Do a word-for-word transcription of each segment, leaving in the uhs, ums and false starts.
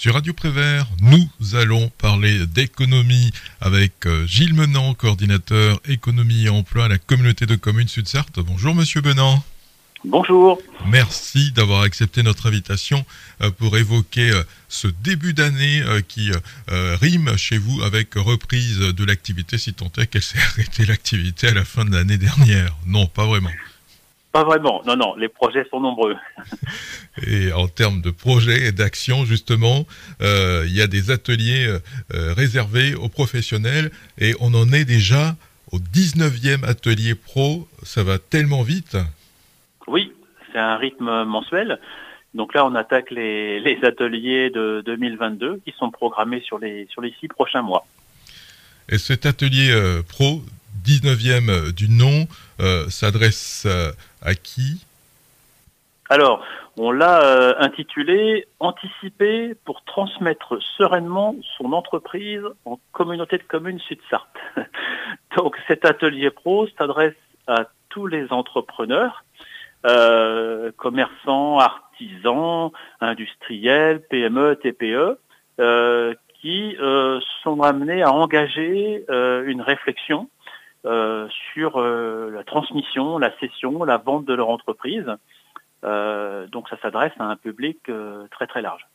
Sur Radio Prévert, nous allons parler d'économie avec Gilles Menant, coordinateur économie et emploi à la communauté de communes Sud-Sarthe. Bonjour Monsieur Menant. Bonjour. Merci d'avoir accepté notre invitation pour évoquer ce début d'année qui rime chez vous avec reprise de l'activité, si tant est qu'elle s'est arrêtée l'activité à la fin de l'année dernière. Non, pas vraiment. Pas vraiment, non, non, les projets sont nombreux. Et en termes de projets et d'actions, justement, euh, il y a des ateliers euh, réservés aux professionnels et on en est déjà au dix-neuvième atelier pro. Ça va tellement vite. Oui, c'est un rythme mensuel. Donc là, on attaque les, les ateliers de deux mille vingt-deux qui sont programmés sur les, sur les six prochains mois. Et cet atelier euh, pro, dix-neuvième euh, du nom, euh, s'adresse euh, à qui ? Alors, on l'a euh, intitulé « Anticiper pour transmettre sereinement son entreprise en communauté de communes Sud-Sarthe ». Donc cet atelier pro s'adresse à tous les entrepreneurs, euh, commerçants, artisans, industriels, P M E, T P E, euh, qui euh, sont amenés à engager euh, une réflexion euh, sur euh, la transmission, la cession, la vente de leur entreprise. Euh, donc ça s'adresse à un public euh, très très large.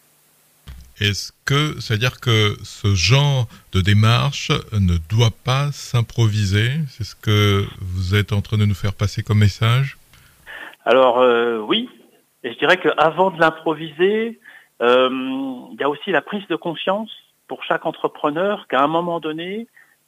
Est-ce que, c'est-à-dire que ce genre de démarche ne doit pas s'improviser ? C'est ce que vous êtes en train de nous faire passer comme message ? Alors euh, oui, et je dirais qu'avant de l'improviser, euh, il y a aussi la prise de conscience pour chaque entrepreneur qu'à un moment donné,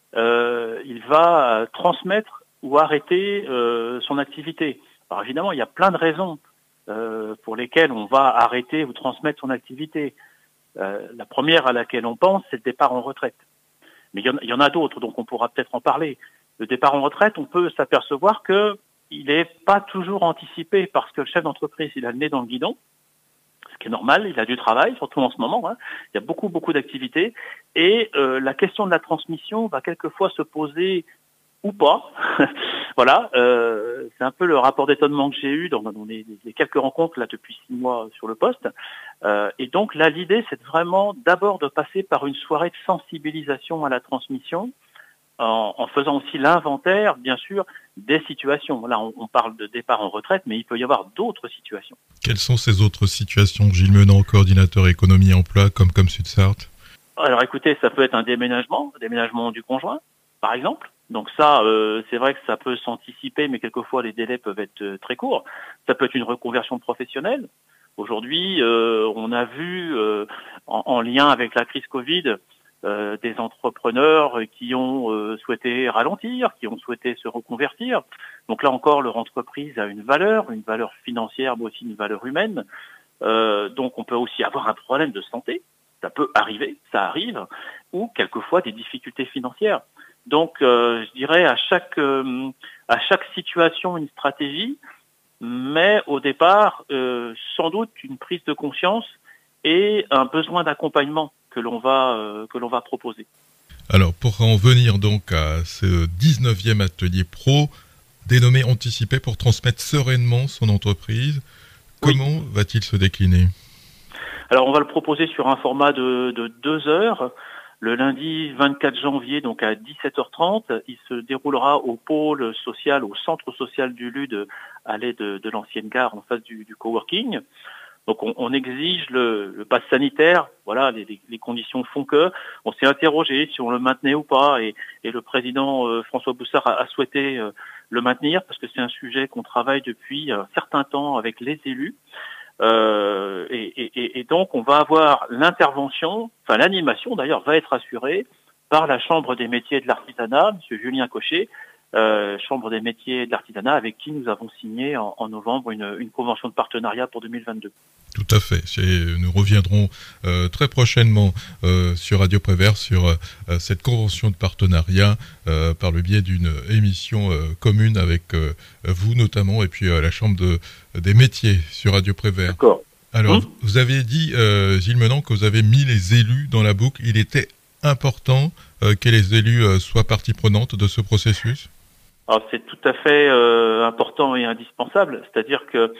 euh, il va transmettre ou arrêter euh, son activité. Alors évidemment, il y a plein de raisons euh, pour lesquelles on va arrêter ou transmettre son activité. Euh, la première à laquelle on pense, c'est le départ en retraite. Mais il y en, il y en a d'autres, donc on pourra peut-être en parler. Le départ en retraite, on peut s'apercevoir que il n'est pas toujours anticipé parce que le chef d'entreprise, il a le nez dans le guidon, ce qui est normal, il a du travail, surtout en ce moment. Hein. Il y a beaucoup, beaucoup d'activités. Et euh, la question de la transmission va quelquefois se poser ou pas. Voilà, euh, c'est un peu le rapport d'étonnement que j'ai eu dans, dans les, les quelques rencontres là depuis six mois sur le poste. Euh, et donc là, l'idée, c'est vraiment d'abord de passer par une soirée de sensibilisation à la transmission, en, en faisant aussi l'inventaire, bien sûr, des situations. Là, on, on parle de départ en retraite, mais il peut y avoir d'autres situations. Quelles sont ces autres situations, Gilles Menant, coordinateur économie et emploi, comme comme Sud-Sarthe ? Alors écoutez, ça peut être un déménagement, un déménagement du conjoint, par exemple. Donc ça, euh, c'est vrai que ça peut s'anticiper, mais quelquefois les délais peuvent être euh, très courts. Ça peut être une reconversion professionnelle. Aujourd'hui, euh, on a vu, euh, en, en lien avec la crise Covid, euh, des entrepreneurs qui ont euh, souhaité ralentir, qui ont souhaité se reconvertir. Donc là encore, leur entreprise a une valeur, une valeur financière, mais aussi une valeur humaine. Euh, donc on peut aussi avoir un problème de santé. Ça peut arriver, ça arrive, ou quelquefois des difficultés financières. Donc, euh, je dirais à chaque euh, à chaque situation une stratégie, mais au départ, euh, sans doute une prise de conscience et un besoin d'accompagnement que l'on va euh, que l'on va proposer. Alors, pour en venir donc à ce dix-neuvième atelier pro, dénommé Anticiper pour transmettre sereinement son entreprise, comment oui. va-t-il se décliner ? Alors, on va le proposer sur un format de, de deux heures. Le lundi vingt-quatre janvier, donc à dix-sept heures trente, il se déroulera au pôle social, au centre social du Lude, allée de, de l'ancienne gare, en face du, du coworking. Donc on, on exige le, le pass sanitaire. Voilà, les, les conditions font que. On s'est interrogé si on le maintenait ou pas, et, et le président euh, François Boussard a, a souhaité euh, le maintenir parce que c'est un sujet qu'on travaille depuis un certain temps avec les élus. Euh, et, et, et donc on va avoir l'intervention, enfin l'animation d'ailleurs va être assurée par la Chambre des métiers et de l'artisanat, Monsieur Julien Cochet, euh, Chambre des métiers et de l'artisanat, avec qui nous avons signé en, en novembre une, une convention de partenariat pour deux mille vingt-deux. Tout à fait. C'est, nous reviendrons euh, très prochainement euh, sur Radio Prévert sur euh, cette convention de partenariat euh, par le biais d'une émission euh, commune avec euh, vous notamment et puis euh, la Chambre de, des métiers sur Radio Prévert. D'accord. Alors, Mmh. vous avez dit, euh, Gilles Menant, que vous avez mis les élus dans la boucle. Il était important euh, que les élus euh, soient partie prenante de ce processus ? Alors c'est tout à fait euh, important et indispensable, c'est-à-dire que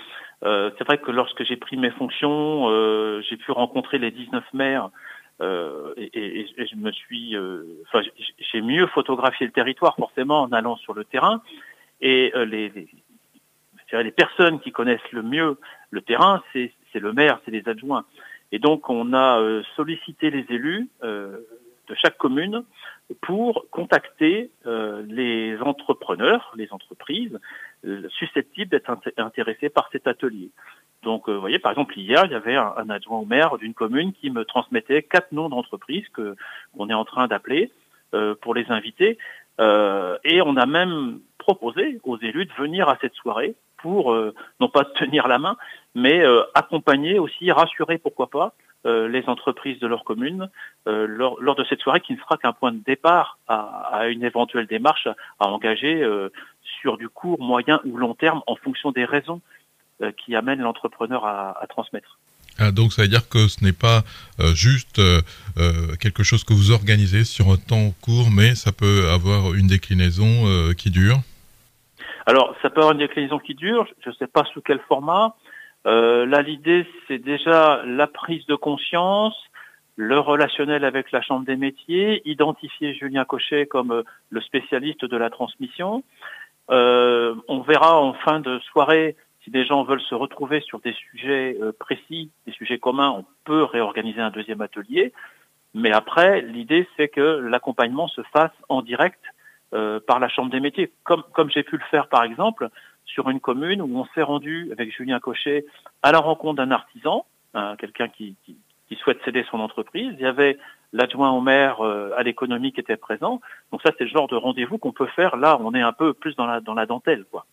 Euh, c'est vrai que lorsque j'ai pris mes fonctions, euh, j'ai pu rencontrer les dix-neuf maires euh, et, et, et je me suis, euh, enfin, j'ai mieux photographié le territoire forcément en allant sur le terrain. Et euh, les, les, je dirais les personnes qui connaissent le mieux le terrain, c'est, c'est le maire, c'est les adjoints. Et donc on a euh, sollicité les élus euh, de chaque commune pour contacter euh, les entrepreneurs, les entreprises euh, susceptibles d'être int- intéressés par cet atelier. Donc, euh, vous voyez, par exemple, hier, il y avait un, un adjoint au maire d'une commune qui me transmettait quatre noms d'entreprises que qu'on est en train d'appeler euh, pour les inviter. Euh, et on a même proposé aux élus de venir à cette soirée pour, euh, non pas tenir la main, mais euh, accompagner aussi, rassurer, pourquoi pas, euh, les entreprises de leur commune euh, lors, lors de cette soirée qui ne sera qu'un point de départ à, à une éventuelle démarche à engager euh, sur du court, moyen ou long terme en fonction des raisons euh, qui amènent l'entrepreneur à, à transmettre. Ah, donc ça veut dire que ce n'est pas euh, juste euh, euh, quelque chose que vous organisez sur un temps court, mais ça peut avoir une déclinaison euh, qui dure. Alors, ça peut avoir une déclinaison qui dure, je ne sais pas sous quel format. Euh, là, l'idée, c'est déjà la prise de conscience, le relationnel avec la Chambre des métiers, identifier Julien Cochet comme euh, le spécialiste de la transmission. Euh, on verra en fin de soirée, si des gens veulent se retrouver sur des sujets euh, précis, des sujets communs, on peut réorganiser un deuxième atelier. Mais après, l'idée, c'est que l'accompagnement se fasse en direct euh, par la Chambre des métiers, comme, comme j'ai pu le faire, par exemple, sur une commune où on s'est rendu avec Julien Cochet à la rencontre d'un artisan, hein, quelqu'un qui, qui, qui souhaite céder son entreprise. Il y avait l'adjoint au maire euh, à l'économie qui était présent. Donc ça, c'est le genre de rendez-vous qu'on peut faire. Là, on est un peu plus dans la, dans la dentelle, quoi.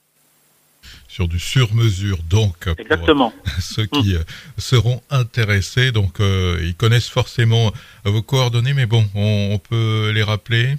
Sur du sur-mesure, donc, exactement, pour ceux qui mmh. seront intéressés. Donc, euh, ils connaissent forcément vos coordonnées, mais bon, on, on peut les rappeler.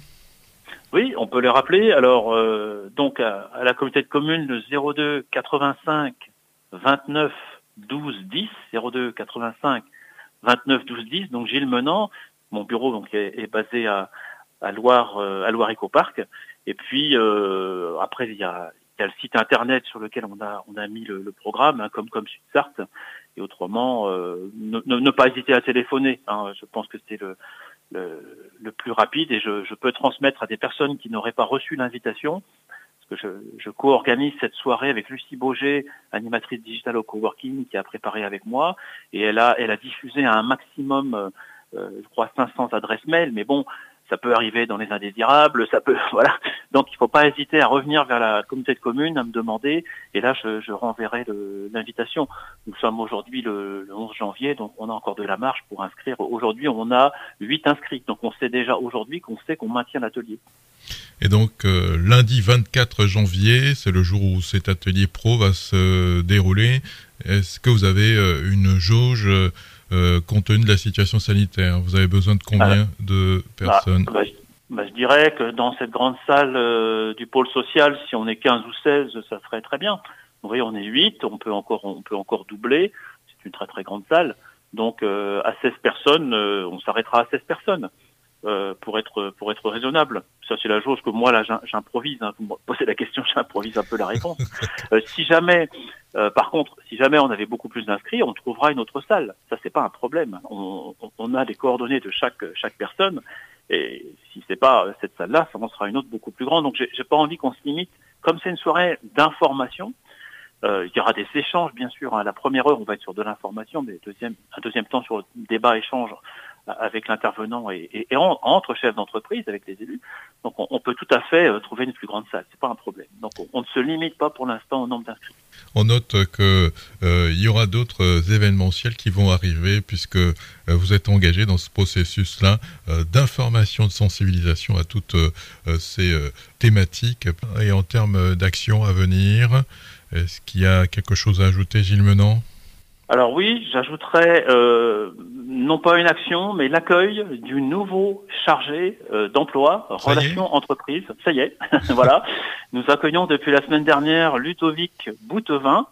Oui, on peut les rappeler. Alors, euh, donc, à, à la communauté de communes, le zéro deux quatre-vingt-cinq vingt-neuf douze dix, zéro deux quatre-vingt-cinq vingt-neuf douze dix. Donc, Gilles Menant, mon bureau donc est, est basé à, à Loire, euh, à Loire Ecopark. Et puis, euh, après, il y a Il y a le site internet sur lequel on a on a mis le, le programme, hein, comme comme Sudsart. Et autrement, euh, ne, ne, ne pas hésiter à téléphoner. Hein, je pense que c'est le, le le plus rapide et je, je peux transmettre à des personnes qui n'auraient pas reçu l'invitation, parce que je, je co-organise cette soirée avec Lucie Boger, animatrice digitale au coworking, qui a préparé avec moi, et elle a elle a diffusé à un maximum, euh, je crois cinq cents adresses mail, mais bon. Ça peut arriver dans les indésirables, ça peut, voilà. Donc, il ne faut pas hésiter à revenir vers la communauté de communes, à me demander, et là, je, je renverrai le, l'invitation. Nous sommes aujourd'hui le, le onze janvier, donc on a encore de la marge pour inscrire. Aujourd'hui, on a huit inscrits, donc on sait déjà aujourd'hui qu'on sait qu'on maintient l'atelier. Et donc, euh, lundi vingt-quatre janvier, c'est le jour où cet atelier pro va se dérouler. Est-ce que vous avez euh, une jauge euh, compte tenu de la situation sanitaire? Vous avez besoin de combien ah, de personnes? bah, bah, je, bah, je dirais que dans cette grande salle euh, du pôle social, si on est quinze ou seize, ça serait très bien. Vous voyez, on est huit, on peut encore, on peut encore doubler. C'est une très très grande salle. Donc, euh, à seize personnes, euh, on s'arrêtera à seize personnes. Euh, pour être pour être raisonnable. Ça, c'est la chose que moi, là, j'improvise. Hein. Vous me posez la question, j'improvise un peu la réponse. euh, si jamais, euh, par contre, si jamais on avait beaucoup plus d'inscrits, on trouvera une autre salle. Ça, c'est pas un problème. On, on, on a les coordonnées de chaque chaque personne. Et si c'est pas cette salle-là, ça en sera une autre beaucoup plus grande. Donc, j'ai, j'ai pas envie qu'on se limite. Comme c'est une soirée d'information, euh, il y aura des échanges, bien sûr. Hein. La première heure, on va être sur de l'information, mais deuxième, un deuxième temps sur le débat-échange avec l'intervenant et, et, et en, entre chefs d'entreprise, avec les élus. Donc on, on peut tout à fait euh, trouver une plus grande salle, c'est pas un problème. Donc on, on ne se limite pas pour l'instant au nombre d'inscrits. On note que euh, il y aura d'autres événementiels qui vont arriver puisque euh, vous êtes engagé dans ce processus-là euh, d'information, de sensibilisation à toutes euh, ces euh, thématiques. Et en termes d'action à venir, est-ce qu'il y a quelque chose à ajouter, Gilles Menant ? Alors oui, j'ajouterais euh, non pas une action, mais l'accueil du nouveau chargé euh, d'emploi, relations entreprises. Ça y est, voilà. Nous accueillons depuis la semaine dernière Ludovic Boutevin,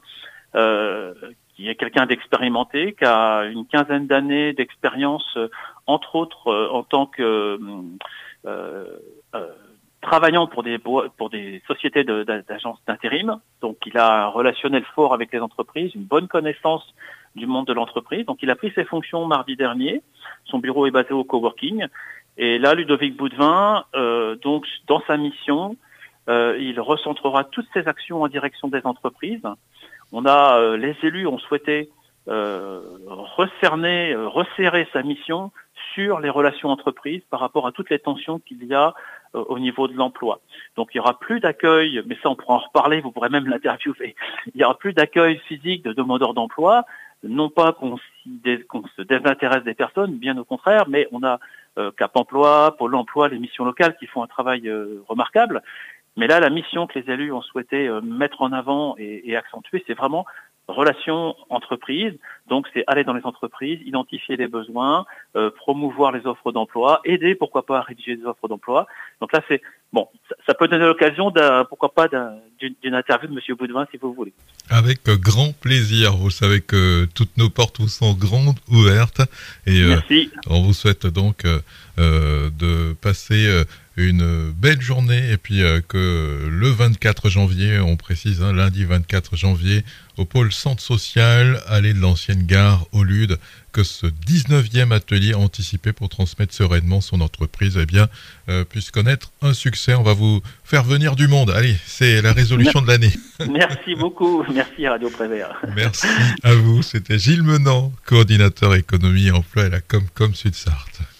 euh, qui est quelqu'un d'expérimenté, qui a une quinzaine d'années d'expérience, euh, entre autres euh, en tant que euh, euh, travaillant pour des pour des sociétés de, d'agences d'intérim. Donc, il a un relationnel fort avec les entreprises, une bonne connaissance du monde de l'entreprise. Donc, il a pris ses fonctions mardi dernier. Son bureau est basé au coworking. Et là, Ludovic Boudvin, euh, donc, dans sa mission, euh, il recentrera toutes ses actions en direction des entreprises. On a, euh, les élus ont souhaité euh, recerner, euh, resserrer sa mission sur les relations entreprises par rapport à toutes les tensions qu'il y a euh, au niveau de l'emploi. Donc, il y aura plus d'accueil, mais ça, on pourra en reparler, vous pourrez même l'interviewer. Il y aura plus d'accueil physique de demandeurs d'emploi. Non pas qu'on, dé, qu'on se désintéresse des personnes, bien au contraire, mais on a euh, Cap Emploi, Pôle Emploi, les missions locales qui font un travail euh, remarquable. Mais là, la mission que les élus ont souhaité euh, mettre en avant et, et accentuer, c'est vraiment relations entreprises. Donc, c'est aller dans les entreprises, identifier les besoins, euh, promouvoir les offres d'emploi, aider, pourquoi pas, à rédiger des offres d'emploi. Donc là, c'est bon, ça, ça peut donner l'occasion, d'un, pourquoi pas, d'un, d'une, d'une interview de Monsieur Boudvin, si vous voulez. Avec grand plaisir. Vous savez que toutes nos portes vous sont grandes ouvertes. Et euh, Merci. On vous souhaite donc euh, de passer euh, une belle journée et puis euh, que le vingt-quatre janvier, on précise, hein, lundi vingt-quatre janvier, au pôle centre social, allée de l'ancienne gare au Lude, que ce dix-neuvième atelier anticipé pour transmettre sereinement son entreprise eh bien, euh, puisse connaître un succès. On va vous faire venir du monde. Allez, c'est la résolution de l'année. Merci beaucoup. Merci Radio Prévert. Merci à vous. C'était Gilles Menand, coordinateur économie, emploi et la Comcom Sud-Sarthe.